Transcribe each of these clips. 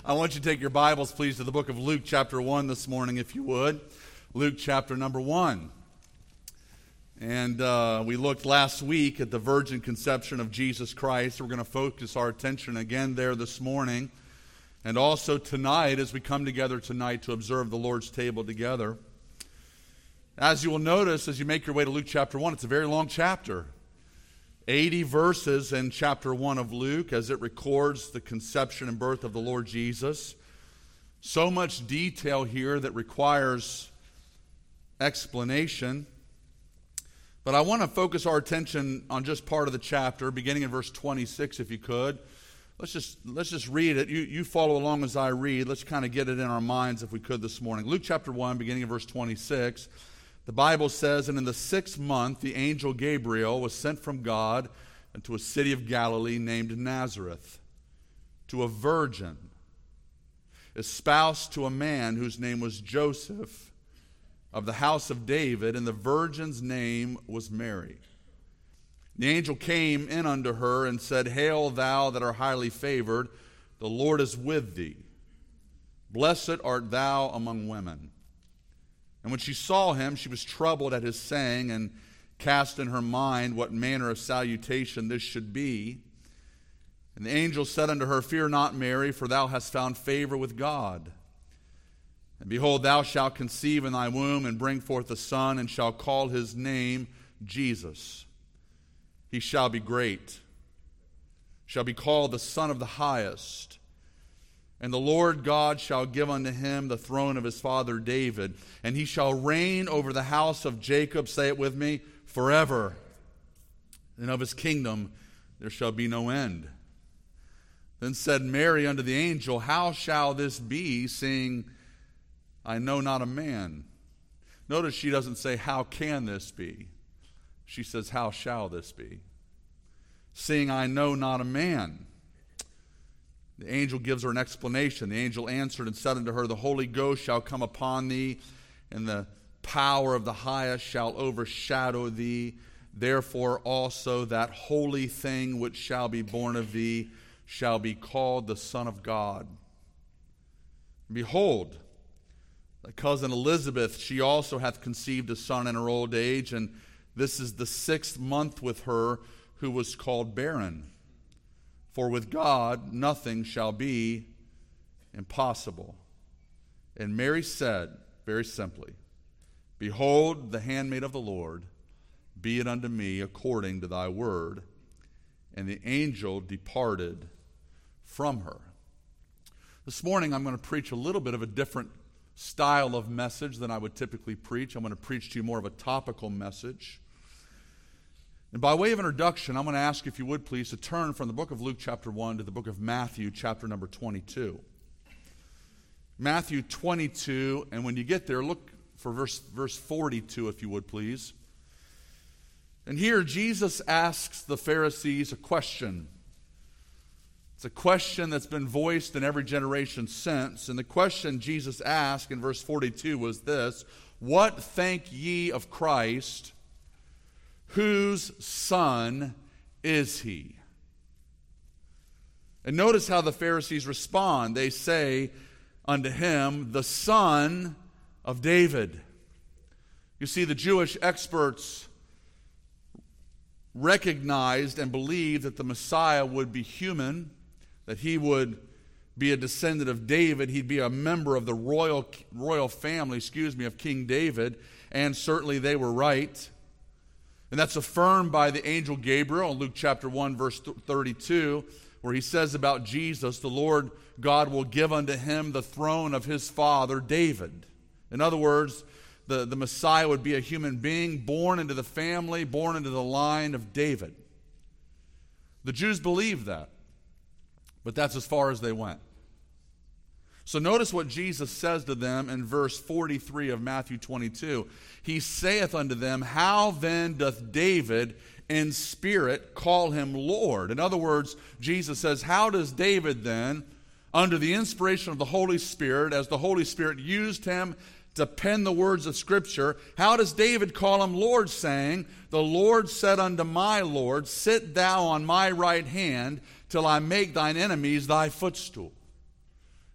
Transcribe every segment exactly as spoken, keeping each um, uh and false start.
I want you to take your Bibles, please, to the book of Luke chapter one this morning, if you would. Luke chapter number one. And uh, we looked last week at the virgin conception of Jesus Christ. We're going to focus our attention again there this morning. And also tonight, as we come together tonight to observe the Lord's table together. As you will notice, as you make your way to Luke chapter one, it's a very long chapter. eighty verses in chapter one of Luke as it records the conception and birth of the Lord Jesus. So much detail here that requires explanation. But I want to focus our attention on just part of the chapter, beginning in verse twenty-six, if you could. Let's just let's just read it. You, you follow along as I read. Let's kind of get it in our minds, if we could, this morning. Luke chapter one, beginning in verse twenty-six. The Bible says, "And in the sixth month, the angel Gabriel was sent from God into a city of Galilee named Nazareth, to a virgin, espoused to a man whose name was Joseph, of the house of David, and the virgin's name was Mary. The angel came in unto her and said, Hail, thou that art highly favored, the Lord is with thee. Blessed art thou among women. And when she saw him, she was troubled at his saying, and cast in her mind what manner of salutation this should be. And the angel said unto her, Fear not, Mary, for thou hast found favor with God. And behold, thou shalt conceive in thy womb, and bring forth a son, and shalt call his name Jesus. He shall be great, shall be called the Son of the Highest. And the Lord God shall give unto him the throne of his father David, and he shall reign over the house of Jacob," say it with me, "forever. And of his kingdom there shall be no end." Then said Mary unto the angel, How shall this be, seeing I know not a man? Notice she doesn't say, How can this be? She says, How shall this be? Seeing I know not a man. The angel gives her an explanation. The angel answered and said unto her, The Holy Ghost shall come upon thee, and the power of the highest shall overshadow thee. Therefore also that holy thing which shall be born of thee shall be called the Son of God. Behold, thy cousin Elizabeth, she also hath conceived a son in her old age, and this is the sixth month with her who was called barren. For with God nothing shall be impossible. And Mary said, very simply, Behold, the handmaid of the Lord, be it unto me according to thy word. And the angel departed from her. This morning I'm going to preach a little bit of a different style of message than I would typically preach. I'm going to preach to you more of a topical message. And by way of introduction, I'm going to ask, if you would please, to turn from the book of Luke chapter one to the book of Matthew chapter number twenty-two. Matthew twenty-two, and when you get there, look for verse, verse forty-two, if you would please. And here Jesus asks the Pharisees a question. It's a question that's been voiced in every generation since. And the question Jesus asked in verse forty-two was this: What think ye of Christ? Whose son is he? And notice how the Pharisees respond. They say unto him, the Son of David. You see, the Jewish experts recognized and believed that the Messiah would be human, that he would be a descendant of David, he'd be a member of the royal royal family, excuse me, of King David, and certainly they were right. And that's affirmed by the angel Gabriel in Luke chapter one, verse thirty-two, where he says about Jesus, the Lord God will give unto him the throne of his father David. In other words, the, the Messiah would be a human being born into the family, born into the line of David. The Jews believed that, but that's as far as they went. So notice what Jesus says to them in verse forty-three of Matthew twenty-two. He saith unto them, How then doth David in spirit call him Lord? In other words, Jesus says, how does David then, under the inspiration of the Holy Spirit, as the Holy Spirit used him to pen the words of Scripture, how does David call him Lord, saying, The Lord said unto my Lord, Sit thou on my right hand till I make thine enemies thy footstool.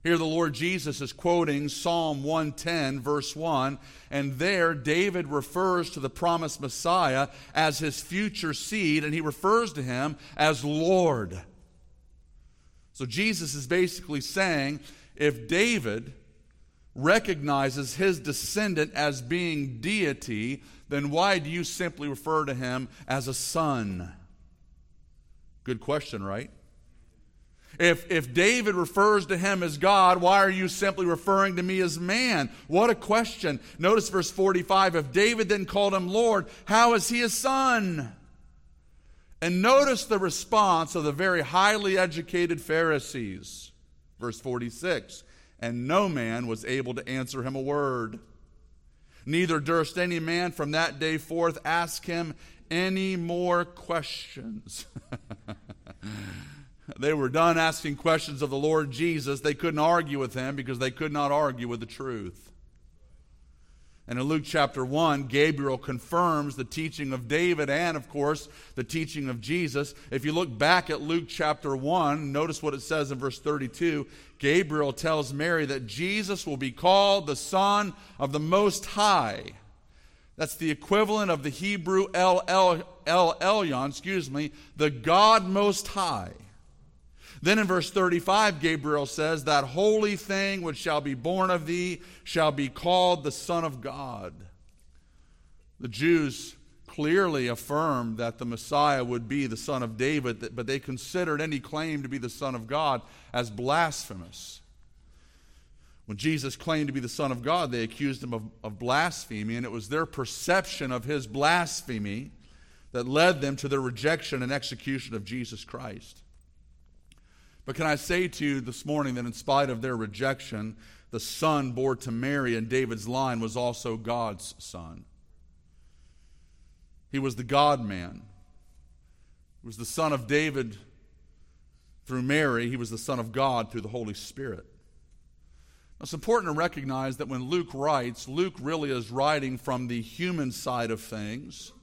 Here the Lord Jesus is quoting Psalm one ten, verse one, and there David refers to the promised Messiah as his future seed, and he refers to him as Lord. So Jesus is basically saying, if David recognizes his descendant as being deity, then why do you simply refer to him as a son? Good question, right? If, if David refers to him as God, why are you simply referring to me as man? What a question. Notice verse forty-five. If David then called him Lord, how is he a son? And notice the response of the very highly educated Pharisees. Verse forty-six. And no man was able to answer him a word. Neither durst any man from that day forth ask him any more questions. They were done asking questions of the Lord Jesus. They couldn't argue with him because they could not argue with the truth. And in Luke chapter one, Gabriel confirms the teaching of David and, of course, the teaching of Jesus. If you look back at Luke chapter one, notice what it says in verse thirty-two. Gabriel tells Mary that Jesus will be called the Son of the Most High. That's the equivalent of the Hebrew El El El Elyon, excuse me, the God Most High. Then in verse thirty-five, Gabriel says, that holy thing which shall be born of thee shall be called the Son of God. The Jews clearly affirmed that the Messiah would be the son of David, but they considered any claim to be the Son of God as blasphemous. When Jesus claimed to be the Son of God, they accused him of, of blasphemy, and it was their perception of his blasphemy that led them to their rejection and execution of Jesus Christ. But can I say to you this morning that in spite of their rejection, the son born to Mary in David's line was also God's son. He was the God-man. He was the son of David through Mary. He was the Son of God through the Holy Spirit. Now, it's important to recognize that when Luke writes, Luke really is writing from the human side of things.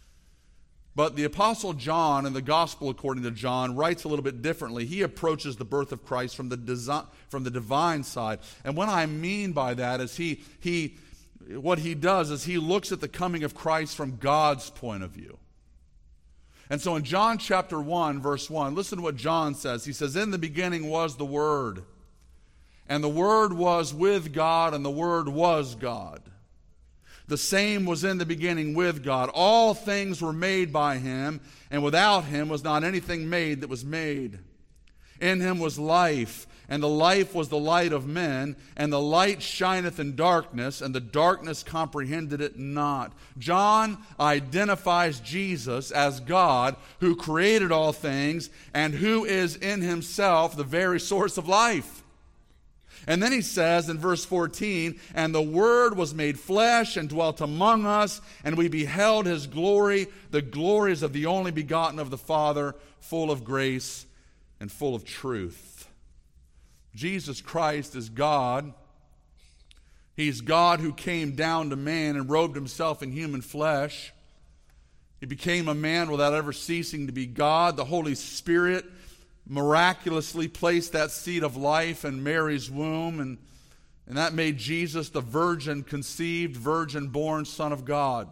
But the Apostle John, in the Gospel according to John, writes a little bit differently. He approaches the birth of Christ from the desi- from the divine side. And what I mean by that is he, he, what he does is he looks at the coming of Christ from God's point of view. And so in John chapter one, verse one, listen to what John says. He says, in the beginning was the Word, and the Word was with God, and the Word was God. The same was in the beginning with God. All things were made by him, and without him was not anything made that was made. In him was life, and the life was the light of men, and the light shineth in darkness, and the darkness comprehended it not. John identifies Jesus as God who created all things and who is in himself the very source of life. And then he says in verse fourteen, and the Word was made flesh and dwelt among us, and we beheld his glory, the glories of the only begotten of the Father, full of grace and full of truth. Jesus Christ is God. He's God who came down to man and robed himself in human flesh. He became a man without ever ceasing to be God. The Holy Spirit miraculously placed that seed of life in Mary's womb, and, and that made Jesus the virgin conceived, virgin born Son of God.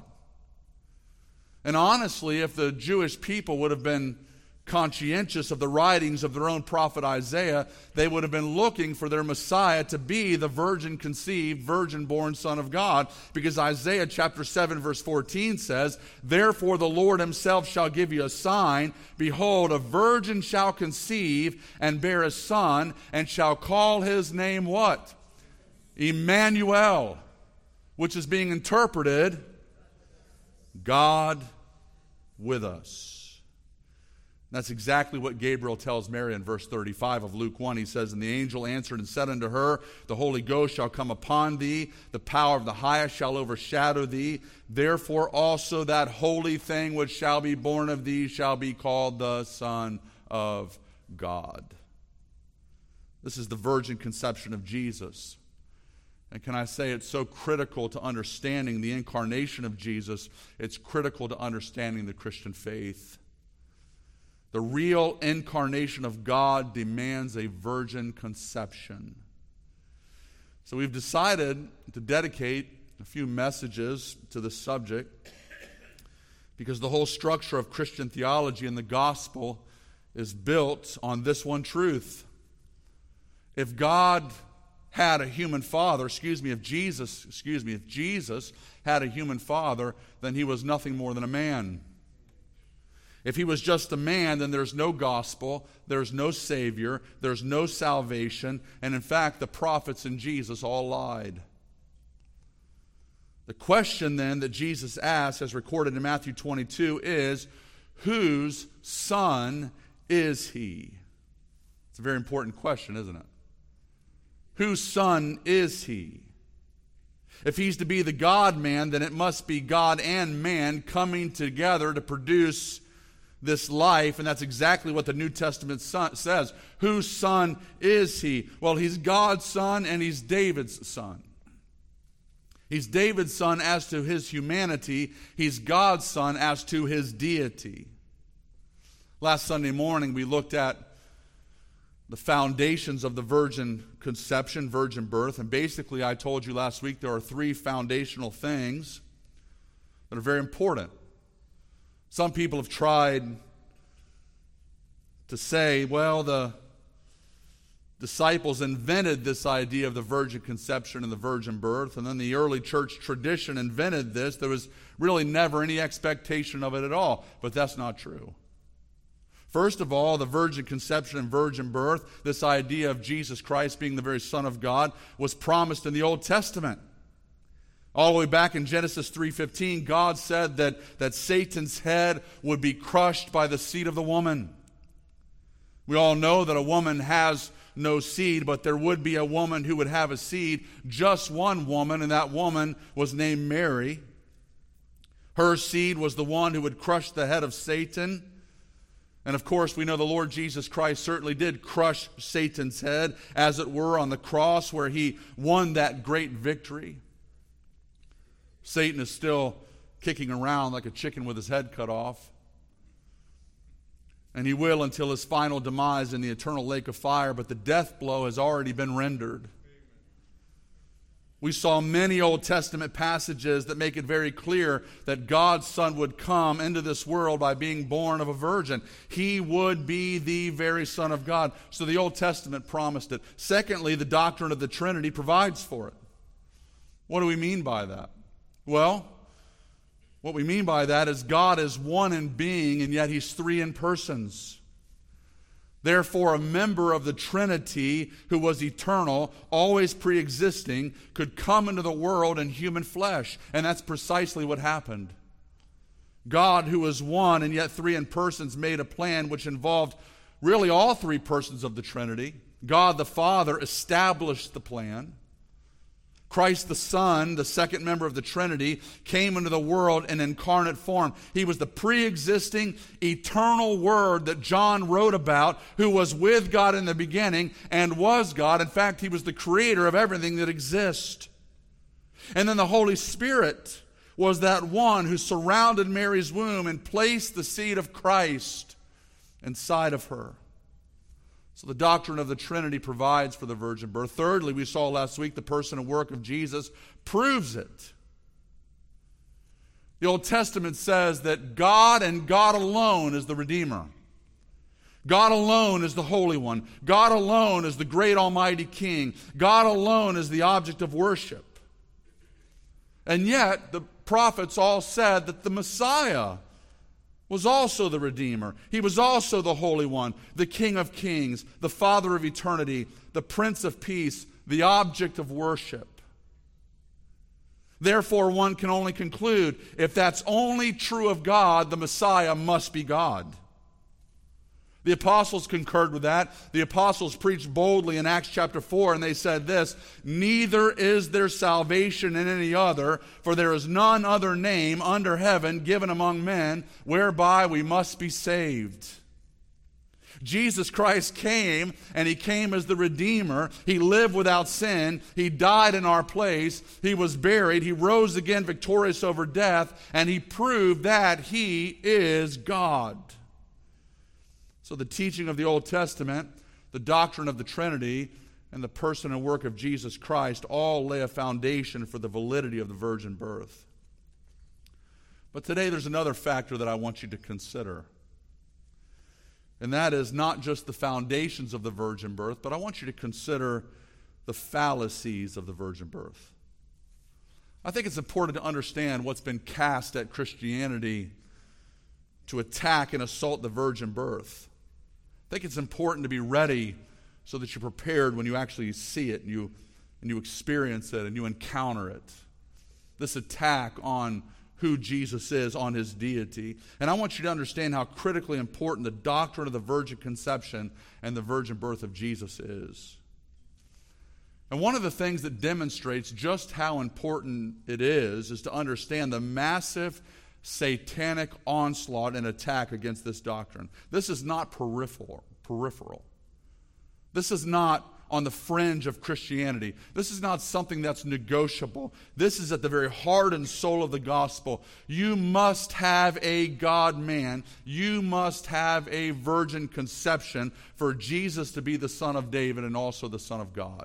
And honestly, if the Jewish people would have been conscientious of the writings of their own prophet Isaiah, they would have been looking for their Messiah to be the virgin conceived, virgin born Son of God, because Isaiah chapter seven verse fourteen says, therefore the Lord himself shall give you a sign, behold, a virgin shall conceive and bear a son, and shall call his name what? Emmanuel, which is being interpreted, God with us. That's exactly what Gabriel tells Mary in verse thirty-five of Luke one. He says, and the angel answered and said unto her, the Holy Ghost shall come upon thee, the power of the highest shall overshadow thee. Therefore also that holy thing which shall be born of thee shall be called the Son of God. This is the virgin conception of Jesus. And can I say it's so critical to understanding the incarnation of Jesus, it's critical to understanding the Christian faith. The real incarnation of God demands a virgin conception. So we've decided to dedicate a few messages to this subject because the whole structure of Christian theology and the gospel is built on this one truth. If God had a human father, excuse me, if Jesus, excuse me, if Jesus had a human father, then he was nothing more than a man. If he was just a man, then there's no gospel, there's no Savior, there's no salvation, and in fact, the prophets and Jesus all lied. The question then that Jesus asked, as recorded in Matthew twenty-two, is, whose son is he? It's a very important question, isn't it? Whose son is he? If he's to be the God-man, then it must be God and man coming together to produce this life, and that's exactly what the New Testament son says. Whose son is he? Well, he's God's son and he's David's son. He's David's son as to his humanity. He's God's son as to his deity. Last Sunday morning we looked at the foundations of the virgin conception, virgin birth, and basically I told you last week there are three foundational things that are very important. Some people have tried to say, well, the disciples invented this idea of the virgin conception and the virgin birth, and then the early church tradition invented this. There was really never any expectation of it at all, but that's not true. First of all, the virgin conception and virgin birth, this idea of Jesus Christ being the very Son of God, was promised in the Old Testament. All the way back in Genesis three fifteen, God said that, that Satan's head would be crushed by the seed of the woman. We all know that a woman has no seed, but there would be a woman who would have a seed, just one woman, and that woman was named Mary. Her seed was the one who would crush the head of Satan. And of course, we know the Lord Jesus Christ certainly did crush Satan's head, as it were, on the cross where he won that great victory. Satan is still kicking around like a chicken with his head cut off. And he will until his final demise in the eternal lake of fire, but the death blow has already been rendered. We saw many Old Testament passages that make it very clear that God's Son would come into this world by being born of a virgin. He would be the very Son of God. So the Old Testament promised it. Secondly, the doctrine of the Trinity provides for it. What do we mean by that? Well, what we mean by that is God is one in being, and yet He's three in persons. Therefore, a member of the Trinity who was eternal, always pre-existing, could come into the world in human flesh. And that's precisely what happened. God, who is one and yet three in persons, made a plan which involved really all three persons of the Trinity. God the Father established the plan. Christ the Son, the second member of the Trinity, came into the world in incarnate form. He was the pre-existing, eternal Word that John wrote about, who was with God in the beginning and was God. In fact, He was the creator of everything that exists. And then the Holy Spirit was that one who surrounded Mary's womb and placed the seed of Christ inside of her. So the doctrine of the Trinity provides for the virgin birth. Thirdly, we saw last week the person and work of Jesus proves it. The Old Testament says that God and God alone is the Redeemer. God alone is the Holy One. God alone is the great Almighty King. God alone is the object of worship. And yet, the prophets all said that the Messiah was also the Redeemer. He was also the Holy One, the King of Kings, the Father of eternity, the Prince of Peace, the object of worship. Therefore, one can only conclude, if that's only true of God, the Messiah must be God. The apostles concurred with that. The apostles preached boldly in Acts chapter four, and they said this, "Neither is there salvation in any other, for there is none other name under heaven given among men whereby we must be saved." Jesus Christ came, and He came as the Redeemer. He lived without sin. He died in our place. He was buried. He rose again victorious over death, and He proved that He is God. So the teaching of the Old Testament, the doctrine of the Trinity, and the person and work of Jesus Christ all lay a foundation for the validity of the virgin birth. But today there's another factor that I want you to consider. And that is not just the foundations of the virgin birth, but I want you to consider the fallacies of the virgin birth. I think it's important to understand what's been cast at Christianity to attack and assault the virgin birth. I think it's important to be ready so that you're prepared when you actually see it and you, and you experience it and you encounter it. This attack on who Jesus is, on his deity. And I want you to understand how critically important the doctrine of the virgin conception and the virgin birth of Jesus is. And one of the things that demonstrates just how important it is is to understand the massive satanic onslaught and attack against this doctrine. This is not peripheral. peripheral. This is not on the fringe of Christianity. This is not something that's negotiable. This is at the very heart and soul of the gospel. You must have a God-man. You must have a virgin conception for Jesus to be the Son of David and also the Son of God.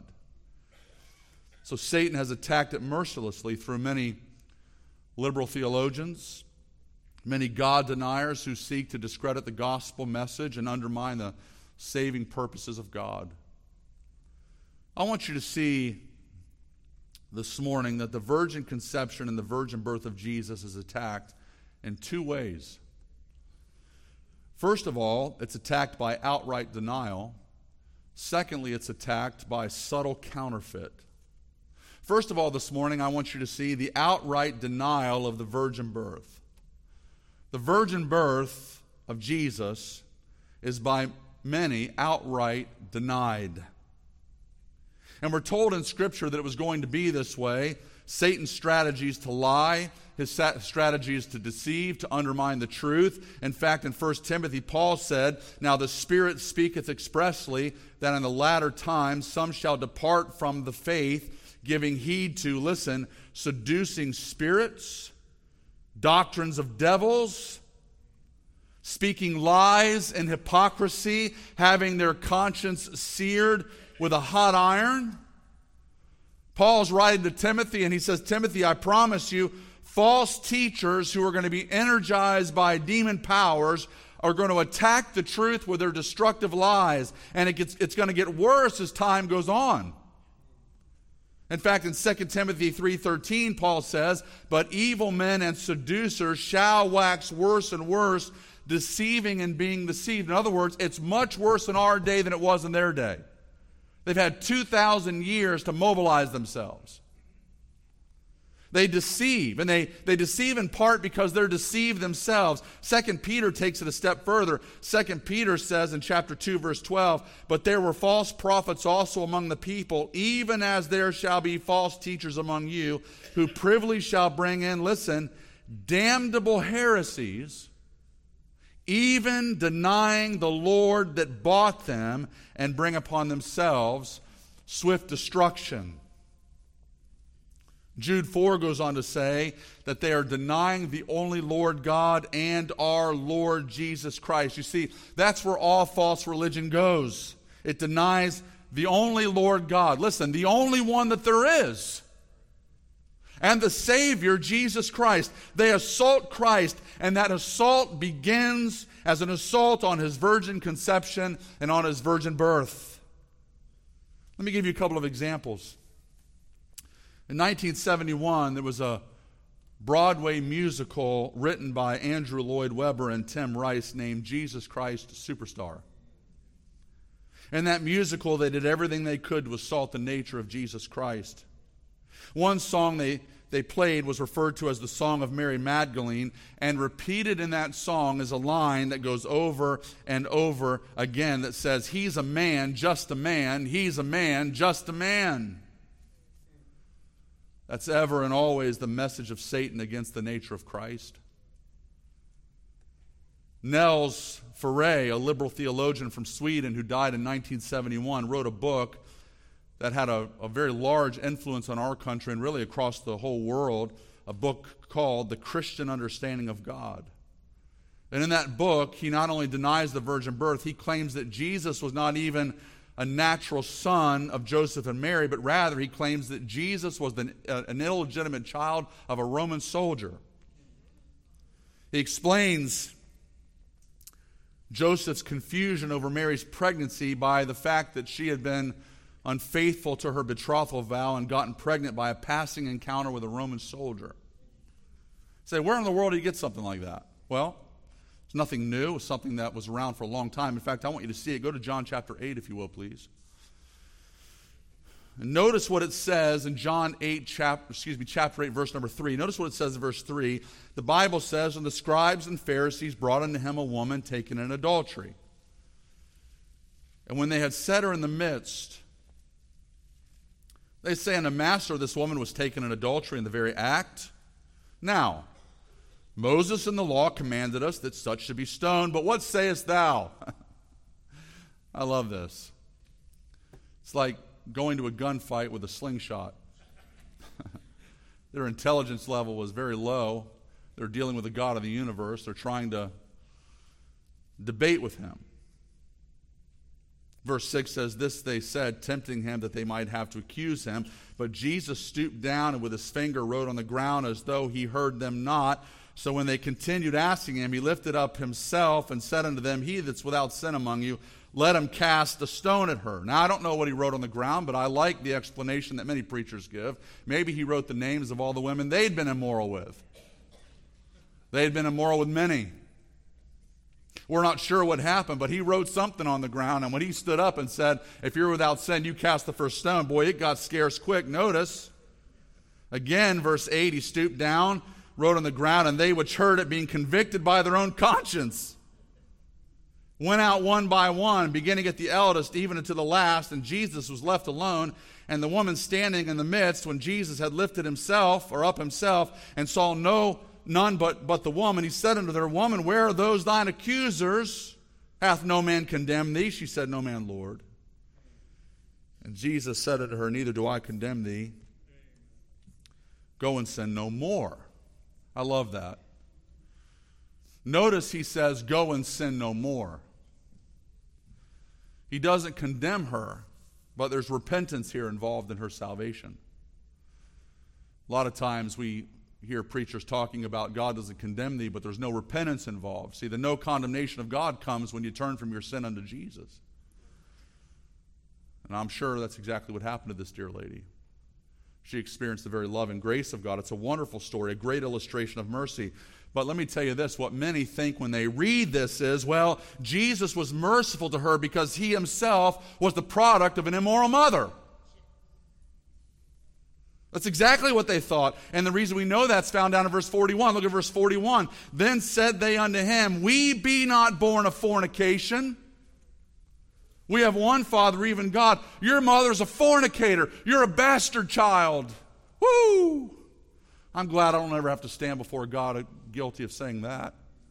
So Satan has attacked it mercilessly through many liberal theologians, many God deniers who seek to discredit the gospel message and undermine the saving purposes of God. I want you to see this morning that the virgin conception and the virgin birth of Jesus is attacked in two ways. First of all, it's attacked by outright denial. Secondly, it's attacked by subtle counterfeit. First of all, this morning, I want you to see the outright denial of the virgin birth. The virgin birth of Jesus is by many outright denied. And we're told in Scripture that it was going to be this way. Satan's strategy is to lie. His strategy is to deceive, to undermine the truth. In fact, in First Timothy, Paul said, "Now the Spirit speaketh expressly that in the latter times some shall depart from the faith, giving heed to," listen, "seducing spirits, doctrines of devils, speaking lies and hypocrisy, having their conscience seared with a hot iron." Paul's writing to Timothy and he says, "Timothy, I promise you, false teachers who are going to be energized by demon powers are going to attack the truth with their destructive lies. And it gets, it's going to get worse as time goes on." In fact, in Second Timothy three thirteen, Paul says, "But evil men and seducers shall wax worse and worse, deceiving and being deceived." In other words, it's much worse in our day than it was in their day. They've had two thousand years to mobilize themselves. They deceive, and they, they deceive in part because they're deceived themselves. Second Peter takes it a step further. Second Peter says in chapter two, verse twelve, "But there were false prophets also among the people, even as there shall be false teachers among you, who privily shall bring in," listen, "damnable heresies, even denying the Lord that bought them, and bring upon themselves swift destruction." Jude four goes on to say that they are denying the only Lord God and our Lord Jesus Christ. You see, that's where all false religion goes. It denies the only Lord God. Listen, the only one that there is. And the Savior, Jesus Christ. They assault Christ, and that assault begins as an assault on his virgin conception and on his virgin birth. Let me give you a couple of examples. In nineteen seventy-one, there was a Broadway musical written by Andrew Lloyd Webber and Tim Rice named Jesus Christ Superstar. In that musical, they did everything they could to assault the nature of Jesus Christ. One song they, they played was referred to as the Song of Mary Magdalene, and repeated in that song is a line that goes over and over again that says, "He's a man, just a man. He's a man, just a man." That's ever and always the message of Satan against the nature of Christ. Nels Ferre, a liberal theologian from Sweden who died in nineteen seventy-one, wrote a book that had a, a very large influence on our country and really across the whole world, a book called The Christian Understanding of God. And in that book, he not only denies the virgin birth, he claims that Jesus was not even a natural son of Joseph and Mary, but rather he claims that Jesus was an, an illegitimate child of a Roman soldier. He explains Joseph's confusion over Mary's pregnancy by the fact that she had been unfaithful to her betrothal vow and gotten pregnant by a passing encounter with a Roman soldier. Say, where in the world do you get something like that? Well, it's nothing new. It's something that was around for a long time. In fact, I want you to see it. Go to John chapter eight, if you will, please. And notice what it says in John eight, chapter, excuse me, chapter eight, verse number three. Notice what it says in verse three. The Bible says, and the scribes and Pharisees brought unto him a woman taken in adultery. And when they had set her in the midst, they say unto Master, this woman was taken in adultery in the very act. Now, Moses in the law commanded us that such should be stoned, but what sayest thou? I love this. It's like going to a gunfight with a slingshot. Their intelligence level was very low. They're dealing with the God of the universe. They're trying to debate with him. Verse six says, this they said, tempting him that they might have to accuse him. But Jesus stooped down and with his finger wrote on the ground as though he heard them not. So when they continued asking him, he lifted up himself and said unto them, he that's without sin among you, let him cast a stone at her. Now, I don't know what he wrote on the ground, but I like the explanation that many preachers give. Maybe he wrote the names of all the women they'd been immoral with. They'd been immoral with many. We're not sure what happened, but he wrote something on the ground, and when he stood up and said, if you're without sin, you cast the first stone, boy, it got scarce quick. Notice, again, verse eight, he stooped down, wrote on the ground, and they which heard it, being convicted by their own conscience, went out one by one, beginning at the eldest, even unto the last, and Jesus was left alone, and the woman standing in the midst, when Jesus had lifted himself, or up himself, and saw no none but, but the woman, he said unto her, woman, where are those thine accusers? Hath no man condemned thee? She said, no man, Lord. And Jesus said unto her, neither do I condemn thee. Go and sin no more. I love that. Notice he says, go and sin no more. He doesn't condemn her, but there's repentance here involved in her salvation. A lot of times we hear preachers talking about God doesn't condemn thee, but there's no repentance involved. See, the no condemnation of God comes when you turn from your sin unto Jesus. And I'm sure that's exactly what happened to this dear lady. She experienced the very love and grace of God. It's a wonderful story, a great illustration of mercy. But let me tell you this, what many think when they read this is, well, Jesus was merciful to her because he himself was the product of an immoral mother. That's exactly what they thought. And the reason we know that's found down in verse forty-one. Look at verse forty-one. Then said they unto him, we be not born of fornication. We have one Father, even God. Your mother's a fornicator. You're a bastard child. Woo! I'm glad I don't ever have to stand before God guilty of saying that.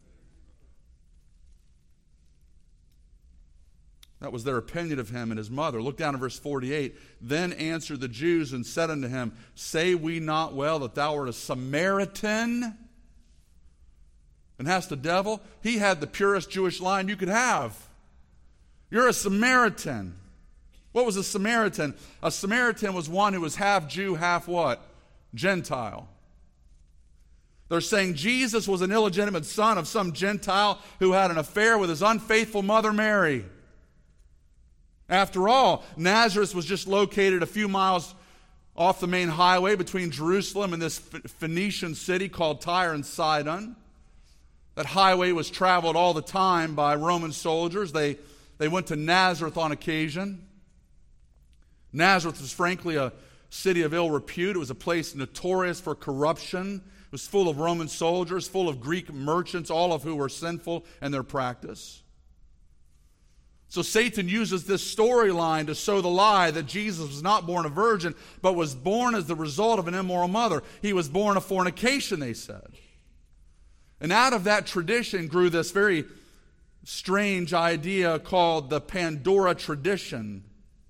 That was their opinion of him and his mother. Look down at verse forty-eight. Then answered the Jews and said unto him, say we not well that thou art a Samaritan and hast a devil? He had the purest Jewish line you could have. You're a Samaritan. What was a Samaritan? A Samaritan was one who was half Jew, half what? Gentile. They're saying Jesus was an illegitimate son of some Gentile who had an affair with his unfaithful mother Mary. After all, Nazareth was just located a few miles off the main highway between Jerusalem and this Phoenician city called Tyre and Sidon. That highway was traveled all the time by Roman soldiers. They, they went to Nazareth on occasion. Nazareth was frankly a city of ill repute. It was a place notorious for corruption. It was full of Roman soldiers, full of Greek merchants, all of who were sinful in their practice. So Satan uses this storyline to sow the lie that Jesus was not born a virgin, but was born as the result of an immoral mother. He was born of fornication, they said. And out of that tradition grew this very strange idea called the Pandora tradition.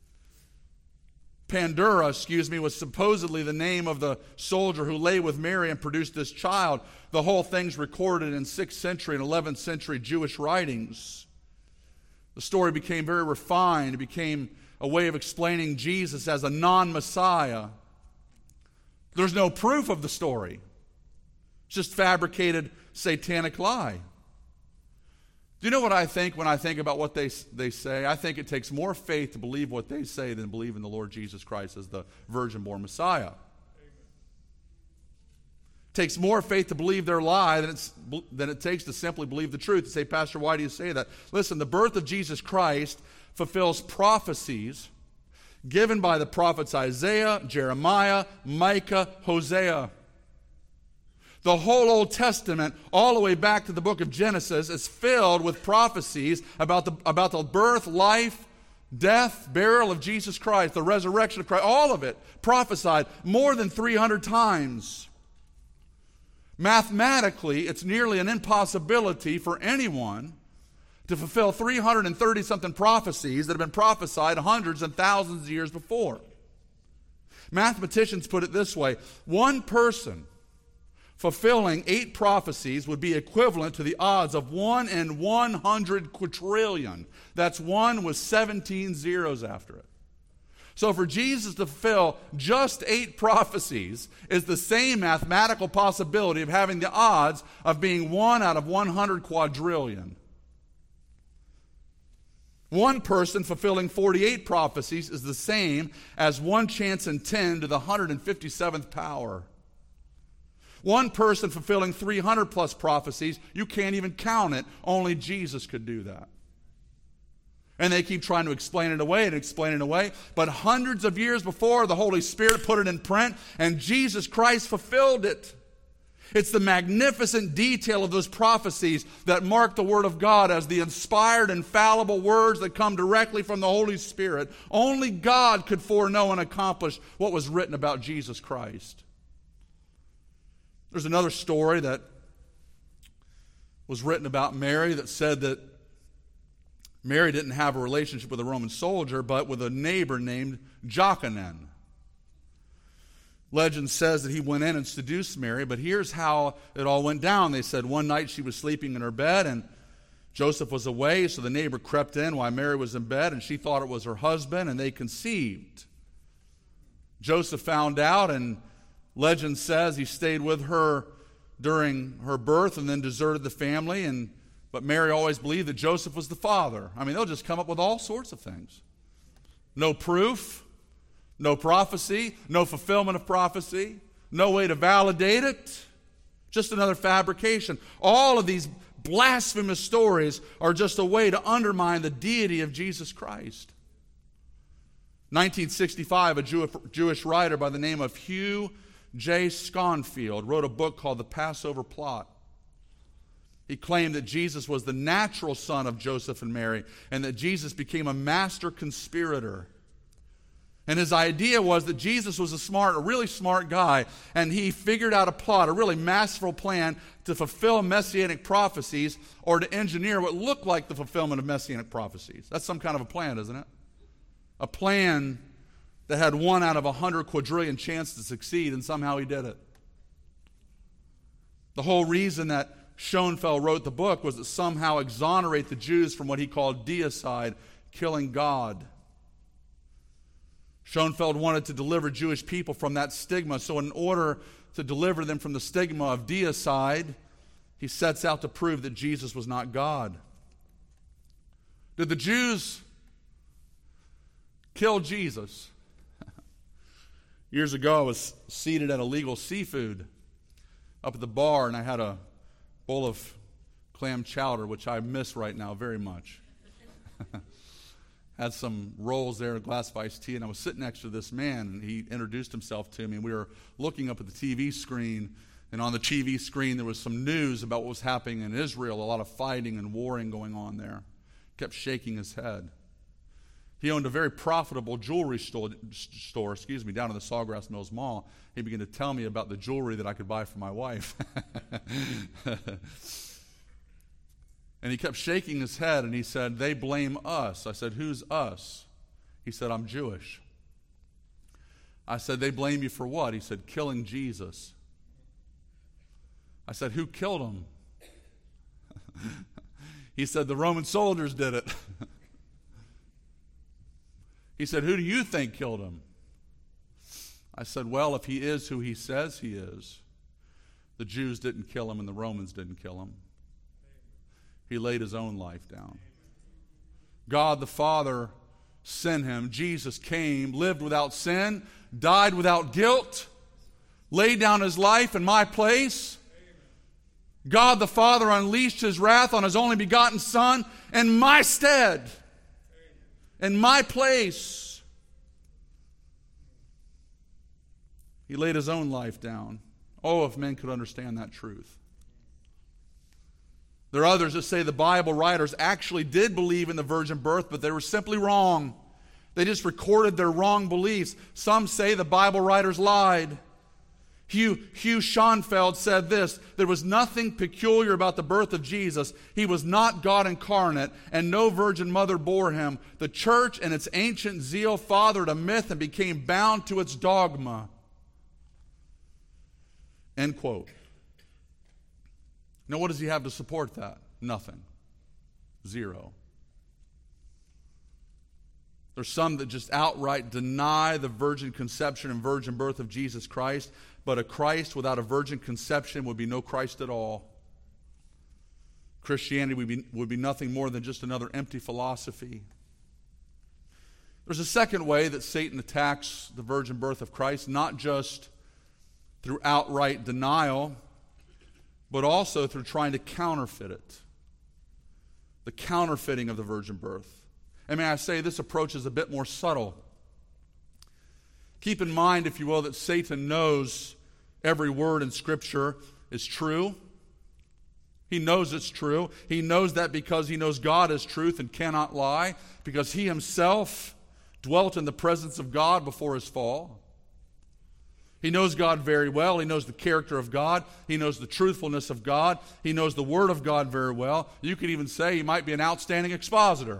Pandora, excuse me, was supposedly the name of the soldier who lay with Mary and produced this child. The whole thing's recorded in sixth century and eleventh century Jewish writings. The story became very refined. It became a way of explaining Jesus as a non-Messiah. There's no proof of the story. It's just fabricated satanic lie. Do you know what I think when I think about what they, they say? I think it takes more faith to believe what they say than believe in the Lord Jesus Christ as the virgin-born Messiah. It takes more faith to believe their lie than, it's, than it takes to simply believe the truth. You say, Pastor, why do you say that? Listen, the birth of Jesus Christ fulfills prophecies given by the prophets Isaiah, Jeremiah, Micah, Hosea. The whole Old Testament, all the way back to the book of Genesis, is filled with prophecies about the, about the birth, life, death, burial of Jesus Christ, the resurrection of Christ, all of it prophesied more than three hundred times. Mathematically, it's nearly an impossibility for anyone to fulfill three hundred thirty-something prophecies that have been prophesied hundreds and thousands of years before. Mathematicians put it this way: one person fulfilling eight prophecies would be equivalent to the odds of one in one hundred quadrillion. That's one with seventeen zeros after it. So for Jesus to fulfill just eight prophecies is the same mathematical possibility of having the odds of being one out of one hundred quadrillion. One person fulfilling forty-eight prophecies is the same as one chance in ten to the one hundred fifty-seventh power. One person fulfilling three hundred plus prophecies, you can't even count it. Only Jesus could do that. And they keep trying to explain it away and explain it away. But hundreds of years before, the Holy Spirit put it in print, and Jesus Christ fulfilled it. It's the magnificent detail of those prophecies that mark the Word of God as the inspired, infallible words that come directly from the Holy Spirit. Only God could foreknow and accomplish what was written about Jesus Christ. There's another story that was written about Mary that said that Mary didn't have a relationship with a Roman soldier, but with a neighbor named Jochanan. Legend says that he went in and seduced Mary, but here's how it all went down. They said one night she was sleeping in her bed and Joseph was away, so the neighbor crept in while Mary was in bed, and she thought it was her husband, and they conceived. Joseph found out, and legend says he stayed with her during her birth and then deserted the family. And but Mary always believed that Joseph was the father. I mean, they'll just come up with all sorts of things. No proof, no prophecy, no fulfillment of prophecy, no way to validate it. Just another fabrication. All of these blasphemous stories are just a way to undermine the deity of Jesus Christ. nineteen sixty-five, a Jew, Jewish writer by the name of Hugh J. Schonfield wrote a book called The Passover Plot. He claimed that Jesus was the natural son of Joseph and Mary, and that Jesus became a master conspirator. And his idea was that Jesus was a smart, a really smart guy, and he figured out a plot, a really masterful plan to fulfill messianic prophecies or to engineer what looked like the fulfillment of messianic prophecies. That's some kind of a plan, isn't it? A plan that had one out of a hundred quadrillion chance to succeed, and somehow he did it. The whole reason that Schoenfeld wrote the book was to somehow exonerate the Jews from what he called deicide, killing God. Schoenfeld wanted to deliver Jewish people from that stigma, so in order to deliver them from the stigma of deicide, he sets out to prove that Jesus was not God. Did the Jews kill Jesus? Years ago, I was seated at Illegal Seafood up at the bar, and I had a bowl of clam chowder, which I miss right now very much. Had some rolls there, a glass of iced tea, and I was sitting next to this man, and he introduced himself to me, and we were looking up at the T V screen, and on the T V screen there was some news about what was happening in Israel, a lot of fighting and warring going on there. Kept shaking his head. He owned a very profitable jewelry store, store, excuse me, down in the Sawgrass Mills Mall. He began to tell me about the jewelry that I could buy for my wife. And he kept shaking his head, and he said, "They blame us." I said, "Who's us?" He said, "I'm Jewish." I said, "They blame you for what?" He said, "Killing Jesus." I said, "Who killed him?" He said, "The Roman soldiers did it." He He said, who do you think killed him? I said, well, if he is who he says he is, the Jews didn't kill him and the Romans didn't kill him. He laid his own life down. God the Father sent him. Jesus came, lived without sin, died without guilt, laid down his life in my place. God the Father unleashed his wrath on his only begotten Son in my stead, in my place. He laid his own life down. Oh, if men could understand that truth. There are others that say the Bible writers actually did believe in the virgin birth, but they were simply wrong. They just recorded their wrong beliefs. Some say the Bible writers lied. Hugh, Hugh Schonfeld said this: there was nothing peculiar about the birth of Jesus. He was not God incarnate, and no virgin mother bore him. The church in its ancient zeal fathered a myth and became bound to its dogma. End quote. Now, what does he have to support that? Nothing. Zero. There's some that just outright deny the virgin conception and virgin birth of Jesus Christ, but a Christ without a virgin conception would be no Christ at all. Christianity would be, would be nothing more than just another empty philosophy. There's a second way that Satan attacks the virgin birth of Christ, not just through outright denial, but also through trying to counterfeit it. The counterfeiting of the virgin birth. And may I say, this approach is a bit more subtle. Keep in mind, if you will, that Satan knows every word in Scripture is true. He knows it's true. He knows that because he knows God is truth and cannot lie, because he himself dwelt in the presence of God before his fall. He knows God very well. He knows the character of God. He knows the truthfulness of God. He knows the Word of God very well. You could even say he might be an outstanding expositor.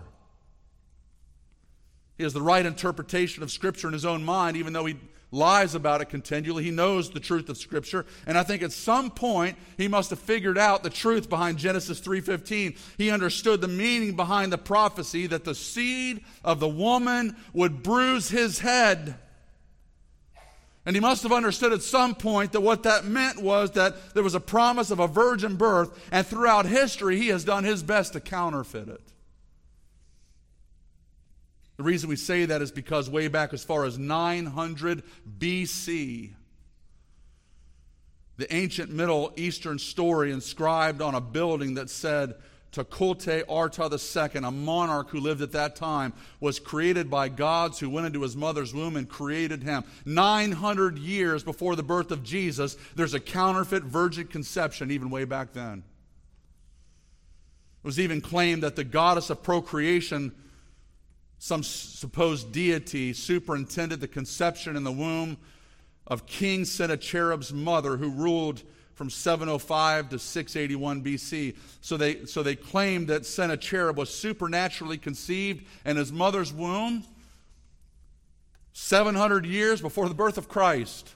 He has the right interpretation of Scripture in his own mind, even though he lies about it continually. He knows the truth of Scripture. And I think at some point he must have figured out the truth behind Genesis three fifteen. He understood the meaning behind the prophecy that the seed of the woman would bruise his head. And he must have understood at some point that what that meant was that there was a promise of a virgin birth, and throughout history he has done his best to counterfeit it. The reason we say that is because way back as far as nine hundred B C, the ancient Middle Eastern story inscribed on a building that said Tukulti Arta the Second, a monarch who lived at that time, was created by gods who went into his mother's womb and created him. nine hundred years before the birth of Jesus, there's a counterfeit virgin conception even way back then. It was even claimed that the goddess of procreation, some supposed deity, superintended the conception in the womb of King Sennacherib's mother, who ruled from seven oh five to six eighty-one B C. So they, so they claimed that Sennacherib was supernaturally conceived in his mother's womb seven hundred years before the birth of Christ.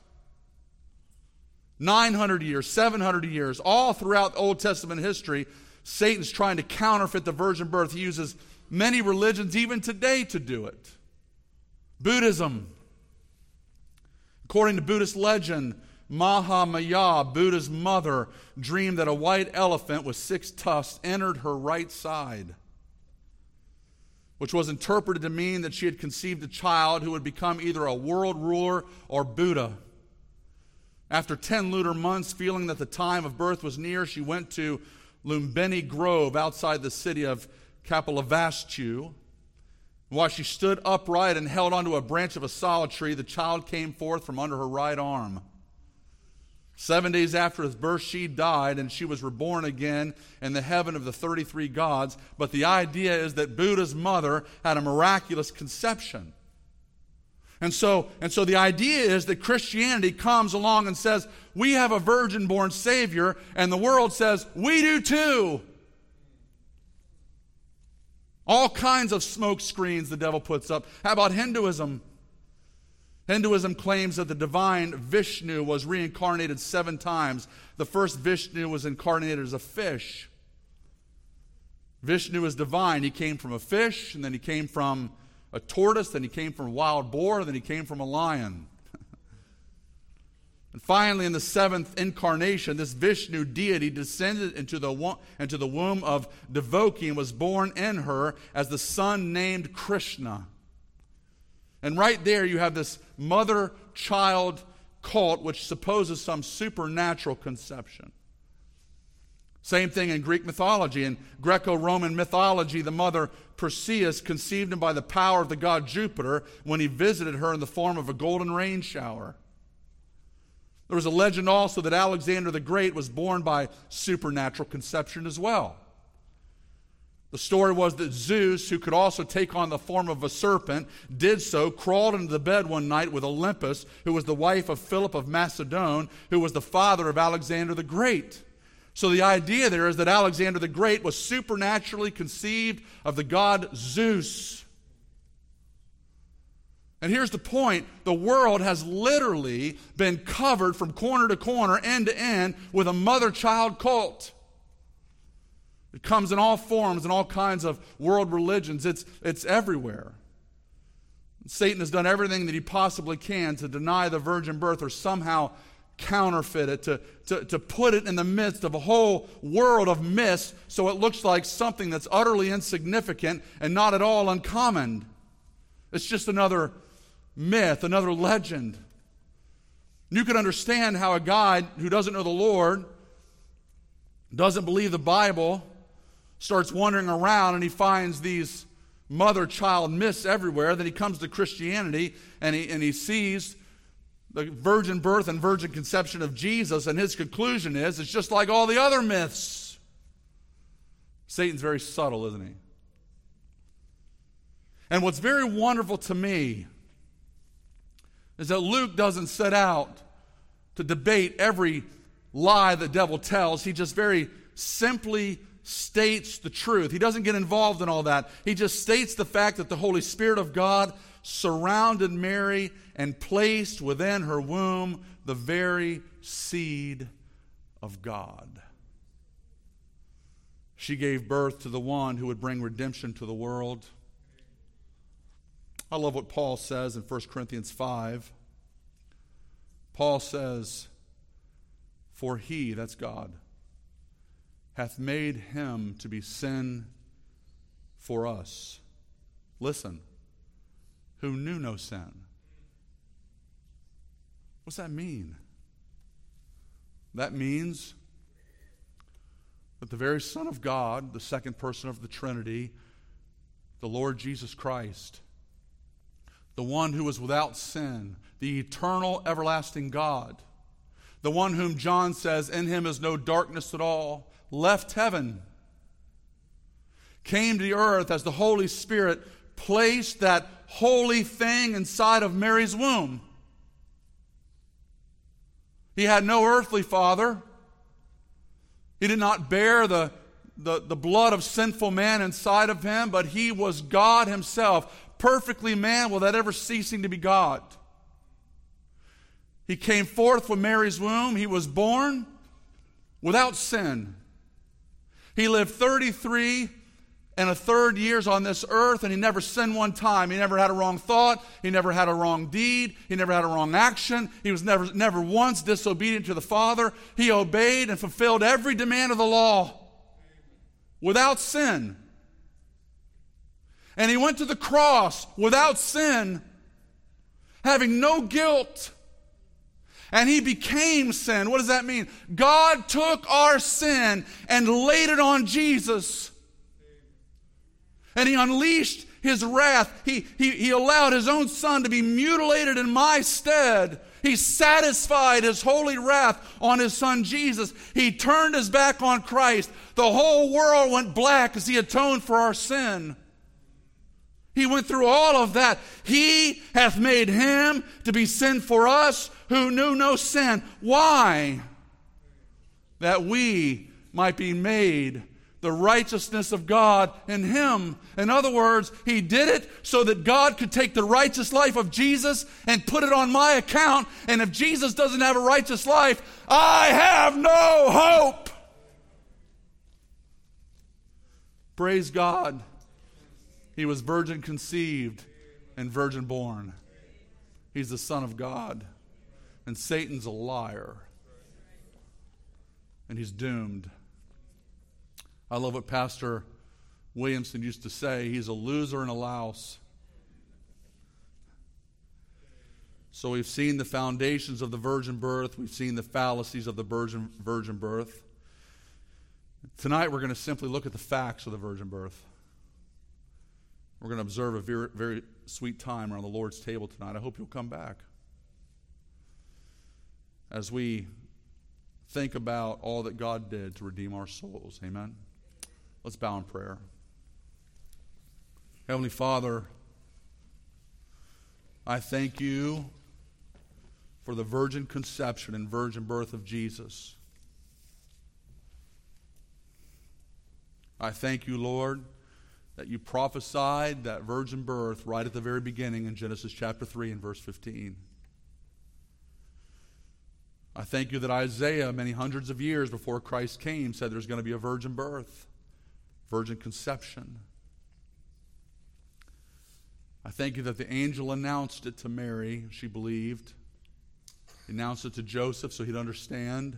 nine hundred years, seven hundred years, all throughout Old Testament history, Satan's trying to counterfeit the virgin birth. He uses many religions even today to do it. Buddhism. According to Buddhist legend, Mahamaya, Buddha's mother, dreamed that a white elephant with six tusks entered her right side, which was interpreted to mean that she had conceived a child who would become either a world ruler or Buddha. After ten lunar months, feeling that the time of birth was near, she went to Lumbini Grove outside the city of Kapilavastu. While she stood upright and held onto a branch of a solid tree, the child came forth from under her right arm. Seven days after his birth, she died, and she was reborn again in the heaven of the thirty-three gods. But the idea is that Buddha's mother had a miraculous conception. And so, and so the idea is that Christianity comes along and says, we have a virgin-born Savior, and the world says, we do too. All kinds of smoke screens the devil puts up. How about Hinduism? Hinduism claims that the divine Vishnu was reincarnated seven times. The first Vishnu was incarnated as a fish. Vishnu is divine. He came from a fish, and then he came from a tortoise, then he came from a wild boar, then he came from a lion. And finally, in the seventh incarnation, this Vishnu deity descended into the, into the womb of Devaki and was born in her as the son named Krishna. And right there you have this mother-child cult which supposes some supernatural conception. Same thing in Greek mythology. In Greco-Roman mythology, the mother Perseus conceived him by the power of the god Jupiter when he visited her in the form of a golden rain shower. There was a legend also that Alexander the Great was born by supernatural conception as well. The story was that Zeus, who could also take on the form of a serpent, did so, crawled into the bed one night with Olympus, who was the wife of Philip of Macedon, who was the father of Alexander the Great. So the idea there is that Alexander the Great was supernaturally conceived of the god Zeus. And here's the point. The world has literally been covered from corner to corner, end to end, with a mother-child cult. It comes in all forms and all kinds of world religions. It's, it's everywhere. Satan has done everything that he possibly can to deny the virgin birth or somehow counterfeit it, to, to, to put it in the midst of a whole world of myths so it looks like something that's utterly insignificant and not at all uncommon. It's just another myth, another legend. You can understand how a guy who doesn't know the Lord, doesn't believe the Bible, starts wandering around and he finds these mother-child myths everywhere. Then he comes to Christianity and he, and he sees the virgin birth and virgin conception of Jesus, and his conclusion is it's just like all the other myths. Satan's very subtle, isn't he? And what's very wonderful to me is that Luke doesn't set out to debate every lie the devil tells. He just very simply states the truth. He doesn't get involved in all that. He just states the fact that the Holy Spirit of God surrounded Mary and placed within her womb the very seed of God. She gave birth to the one who would bring redemption to the world. I love what Paul says in First Corinthians five. Paul says, "For he," that's God, "hath made him to be sin for us." Listen, who knew no sin. What's that mean? That means that the very Son of God, the second person of the Trinity, the Lord Jesus Christ, the one who was without sin, the eternal, everlasting God, the one whom John says, in him is no darkness at all, left heaven, came to the earth as the Holy Spirit placed that holy thing inside of Mary's womb. He had no earthly father. He did not bear the, the, the blood of sinful man inside of him, but he was God himself, perfectly man without ever ceasing to be God. He came forth from Mary's womb. He was born without sin. He lived thirty-three and a third years on this earth, and he never sinned one time. He never had a wrong thought. He never had a wrong deed. He never had a wrong action. He was never, never once disobedient to the Father. He obeyed and fulfilled every demand of the law without sin. And he went to the cross without sin, having no guilt. And he became sin. What does that mean? God took our sin and laid it on Jesus. And he unleashed his wrath. He, he, he allowed his own son to be mutilated in my stead. He satisfied his holy wrath on his son Jesus. He turned his back on Christ. The whole world went black as he atoned for our sin. He went through all of that. He hath made him to be sin for us who knew no sin. Why? That we might be made the righteousness of God in him. In other words, he did it so that God could take the righteous life of Jesus and put it on my account. And if Jesus doesn't have a righteous life, I have no hope. Praise God. He was virgin conceived. and virgin born. He's the Son of God. And Satan's a liar. And he's doomed. I love what Pastor Williamson used to say. He's a loser and a louse. So we've seen the foundations of the virgin birth. We've seen the fallacies of the virgin, virgin birth. Tonight we're going to simply look at the facts of the virgin birth. We're going to observe a very, very sweet time around the Lord's table tonight. I hope you'll come back as we think about all that God did to redeem our souls. Amen? Let's bow in prayer. Heavenly Father, I thank you for the virgin conception and virgin birth of Jesus. I thank you, Lord, that you prophesied that virgin birth right at the very beginning in Genesis chapter three and verse fifteen. I thank you that Isaiah, many hundreds of years before Christ came, said there's going to be a virgin birth, virgin conception. I thank you that the angel announced it to Mary. She believed. He announced it to Joseph so he'd understand.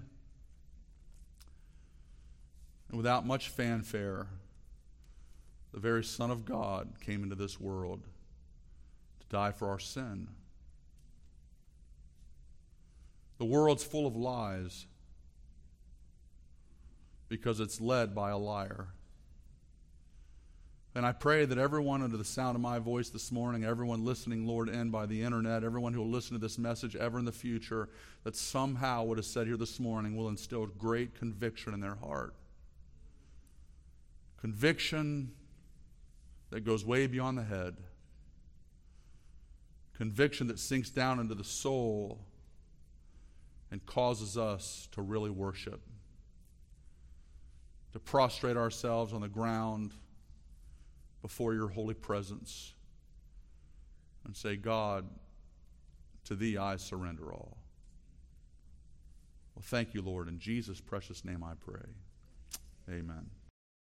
And without much fanfare, the very Son of God came into this world to die for our sin. The world's full of lies because it's led by a liar. And I pray that everyone under the sound of my voice this morning, everyone listening, Lord, and by the internet, everyone who will listen to this message ever in the future, that somehow what is said here this morning will instill great conviction in their heart. Conviction that goes way beyond the head. Conviction that sinks down into the soul and causes us to really worship. To prostrate ourselves on the ground before your holy presence and say, God, to thee I surrender all. Well, thank you, Lord. In Jesus' precious name I pray. Amen.